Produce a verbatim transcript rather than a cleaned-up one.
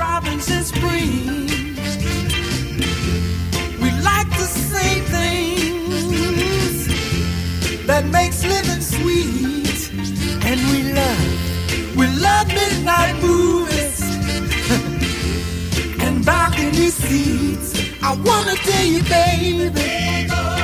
Robinson Springs. We like to say things that makes living sweet, and we love, we love midnight movies and balcony seats. I wanna tell you, baby,